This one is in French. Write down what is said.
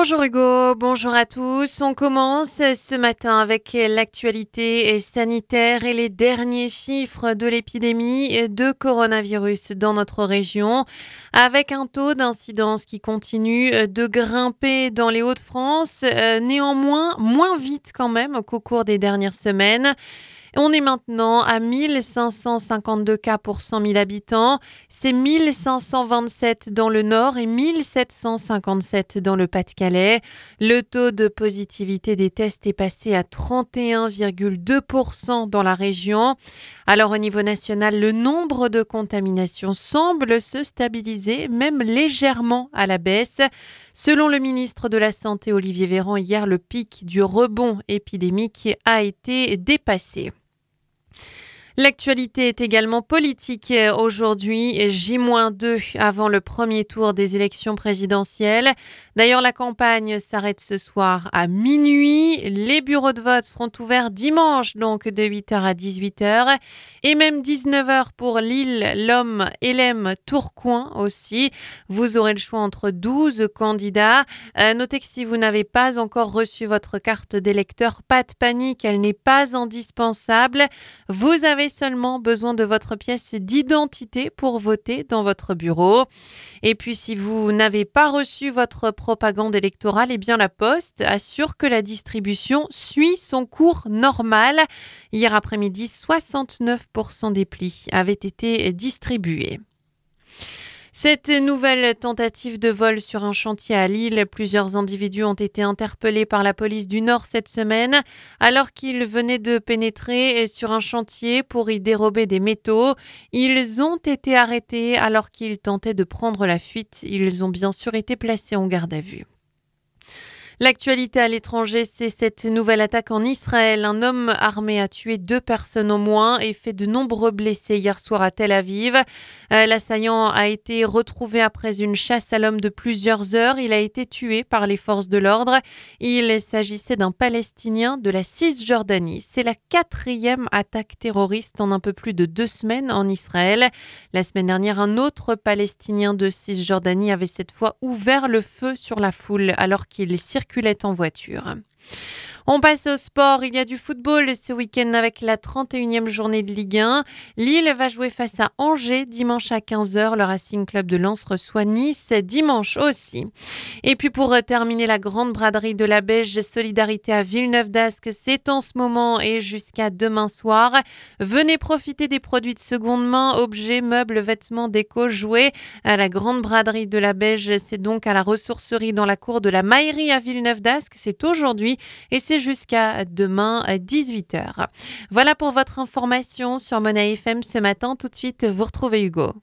Bonjour Hugo, bonjour à tous. On commence ce matin avec l'actualité sanitaire et les derniers chiffres de l'épidémie de coronavirus dans notre région, avec un taux d'incidence qui continue de grimper dans les Hauts-de-France, néanmoins moins vite quand même qu'au cours des dernières semaines. On est maintenant à 1552 cas pour 100 000 habitants. C'est 1527 dans le Nord et 1757 dans le Pas-de-Calais. Le taux de positivité des tests est passé à 31,2% dans la région. Alors au niveau national, le nombre de contaminations semble se stabiliser, même légèrement à la baisse. Selon le ministre de la Santé, Olivier Véran, hier, le pic du rebond épidémique a été dépassé. L'actualité est également politique. Aujourd'hui, J-2 avant le premier tour des élections présidentielles. D'ailleurs, la campagne s'arrête ce soir à minuit. Les bureaux de vote seront ouverts dimanche, donc de 8h à 18h. Et même 19h pour Lille, Lomme, Hélène, Tourcoing aussi. Vous aurez le choix entre 12 candidats. Notez que si vous n'avez pas encore reçu votre carte d'électeur, pas de panique, elle n'est pas indispensable. Vous avez seulement besoin de votre pièce d'identité pour voter dans votre bureau. Et puis, si vous n'avez pas reçu votre propagande électorale, eh bien la Poste assure que la distribution suit son cours normal. Hier après-midi, 69% des plis avaient été distribués. Cette nouvelle tentative de vol sur un chantier à Lille, plusieurs individus ont été interpellés par la police du Nord cette semaine alors qu'ils venaient de pénétrer sur un chantier pour y dérober des métaux. Ils ont été arrêtés alors qu'ils tentaient de prendre la fuite. Ils ont bien sûr été placés en garde à vue. L'actualité à l'étranger, c'est cette nouvelle attaque en Israël. Un homme armé a tué 2 personnes au moins et fait de nombreux blessés hier soir à Tel Aviv. L'assaillant a été retrouvé après une chasse à l'homme de plusieurs heures. Il a été tué par les forces de l'ordre. Il s'agissait d'un Palestinien de la Cisjordanie. C'est la 4e attaque terroriste en un peu plus de 2 semaines en Israël. La semaine dernière, un autre Palestinien de Cisjordanie avait cette fois ouvert le feu sur la foule alors qu'il circulait en voiture. On passe au sport. Il y a du football ce week-end avec la 31e journée de Ligue 1. Lille va jouer face à Angers dimanche à 15h. Le Racing Club de Lens reçoit Nice dimanche aussi. Et puis pour terminer, la grande braderie de la Beige Solidarité à Villeneuve-d'Ascq, c'est en ce moment et jusqu'à demain soir. Venez profiter des produits de seconde main, objets, meubles, vêtements, déco, jouets. À la grande braderie de la Beige, c'est donc à la ressourcerie dans la cour de la Maillerie à Villeneuve-d'Ascq. C'est aujourd'hui et c'est jusqu'à demain à 18h. Voilà pour votre information sur Mona FM ce matin. Tout de suite, vous retrouvez Hugo.